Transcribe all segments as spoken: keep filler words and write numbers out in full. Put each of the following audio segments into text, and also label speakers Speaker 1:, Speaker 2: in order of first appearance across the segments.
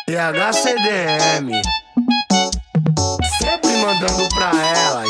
Speaker 1: T H C D M, sempre mandando pra elas.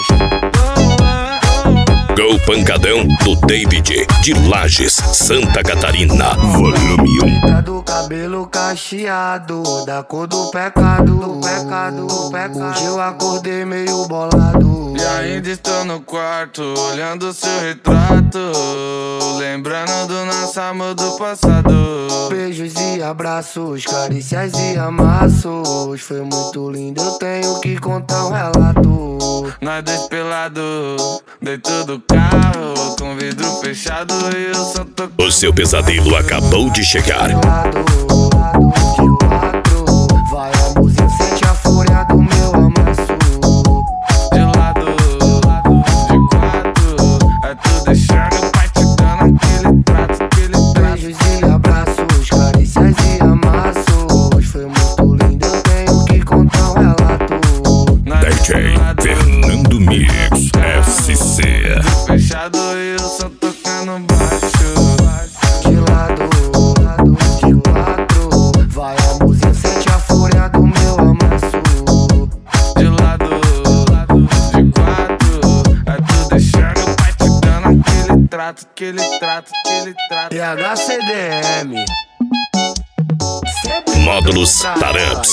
Speaker 2: Go Pancadão do David, de Lages, Santa Catarina. Volume um.
Speaker 1: Tá do cabelo cacheado, da cor do pecado, do pecado, do pecado. Hoje eu acordei meio bolado.
Speaker 3: E ainda estou no quarto, olhando seu retrato, lembrando do nosso amor do passado.
Speaker 1: Beijos e abraços, carícias e amassos. Foi muito lindo, eu tenho que contar um relato.
Speaker 3: Nós dois pelado, dentro do carro, com vidro fechado e eu só tô...
Speaker 2: O seu pesadelo acabou de chegar.
Speaker 1: Lado, lado de quatro, vai a música, sente a fúria do meu amasso.
Speaker 3: De lado, lado de quatro, é tu deixando o pai te dando aquele trato, aquele trato.
Speaker 1: Beijos e abraços, carícias e amassos. Foi muito lindo, eu tenho que contar um relato.
Speaker 2: D J Fernando Mix S C.
Speaker 3: Fechado e eu só tocando baixo.
Speaker 1: De lado, lado de quatro, vai a música, sente a fúria do meu amasso.
Speaker 3: De lado, lado de quatro, é tu deixando o pai te dando aquele trato, aquele trato, aquele trato.
Speaker 1: T H C D M, sempre
Speaker 2: Módulos
Speaker 1: mandando pra
Speaker 2: Taramps.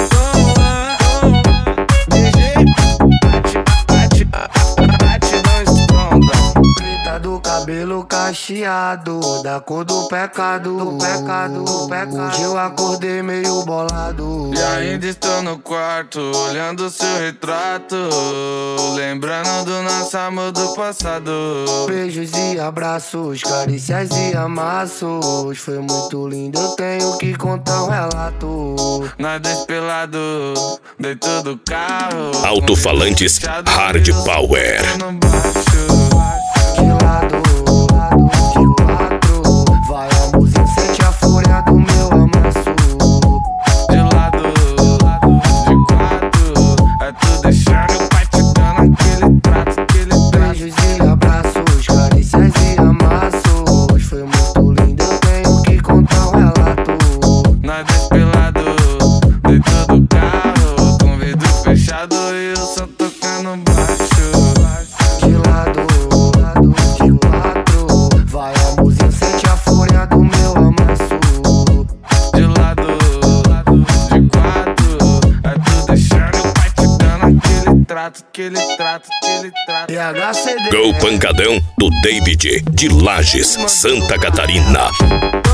Speaker 1: Do cabelo cacheado, da cor do pecado, do pecado, do pecado. Hoje eu acordei meio bolado.
Speaker 3: E ainda estou no quarto, olhando seu retrato, lembrando do nosso amor do passado.
Speaker 1: Beijos e abraços, carícias e amassos. Foi muito lindo, eu tenho que contar um relato.
Speaker 3: Nós dois pelado, dentro do carro,
Speaker 2: Alto-falantes Hard Power.
Speaker 3: no baixo.
Speaker 1: De lado, lado de quatro, vai a música, sente a fúria do meu amasso.
Speaker 3: De lado, lado de quatro, é tu deixando o pai te dando aquele trato, aquele trato.
Speaker 1: Beijos e abraços, carícias e amassos. Foi muito lindo, eu tenho que contar um relato.
Speaker 3: Nós dois pelado, dentro do carro, com vidro fechado e eu só tocando baixo.
Speaker 1: De lado, lado de quatro, vai a música, sente a fúria do meu amasso.
Speaker 3: De lado, lado de quatro, é tu deixando o pai te dando aquele trato, aquele trato, aquele trato.
Speaker 1: T H C D
Speaker 2: Go Pancadão do David, de Lages, Santa Catarina.